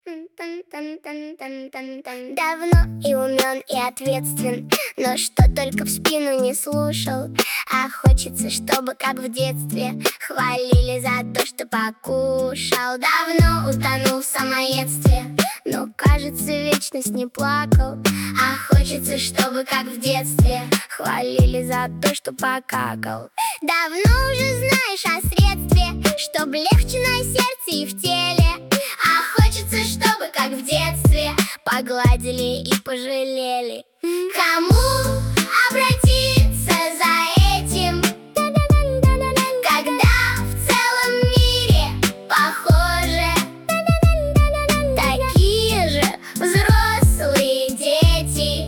Давно и умен, и ответствен, но что только в спину не слушал. А хочется, чтобы, как в детстве, хвалили за то, что покушал. Давно утонул в самоедстве, но, кажется, вечность не плакал. А хочется, чтобы, как в детстве, хвалили за то, что покакал. Давно уже знаешь о средстве, чтоб легче на сердце и в теле. А хочется, чтобы, как в детстве, погладили и пожалели. Кому обратиться за этим, когда в целом мире похоже такие же взрослые дети,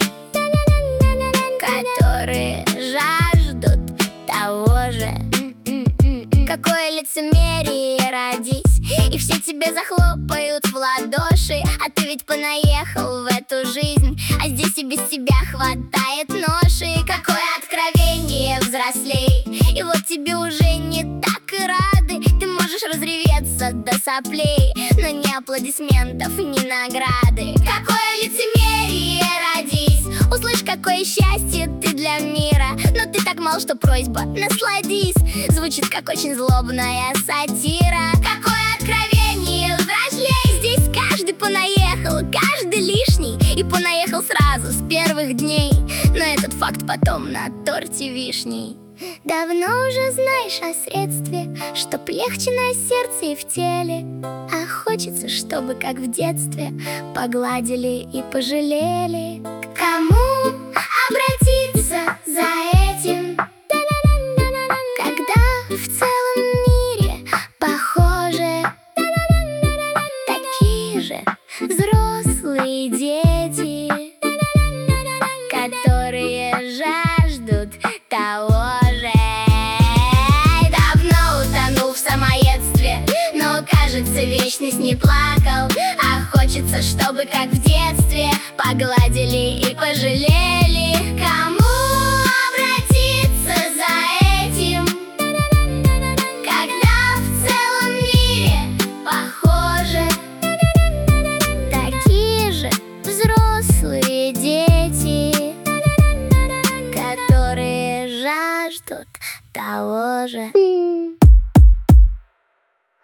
которые жаждут того же? Какое лицемерие, родись, и все тебе захлопают в ладоши. А ты ведь понаехал в эту жизнь, а здесь и без тебя хватает ноши. Какое откровение, взрослей, и вот тебе уже не так и рады. Ты можешь разреветься до соплей, но ни аплодисментов, ни награды. Какое лицемерие, родись, услышь, какое счастье ты для мира. Но ты так мал, что просьба насладись звучит как очень злобная сатира. Какое откровение, взрослей, здесь каждый понаехал, каждый лишний, и понаехал сразу с первых дней. Но этот факт потом на торте вишней. Давно уже знаешь о средстве, чтоб легче на сердце и в теле. А хочется, чтобы, как в детстве, погладили и пожалели. К кому обратиться за этим, когда в целом мире похоже такие же взрослые дети, которые жаждут того же? Давно утонул в самоедстве, но, кажется, вечность не плакал. А хочется, чтобы, как в детстве, погладили и пожалели. Кому обратиться за этим, когда в целом мире похоже такие же взрослые дети, которые жаждут того же?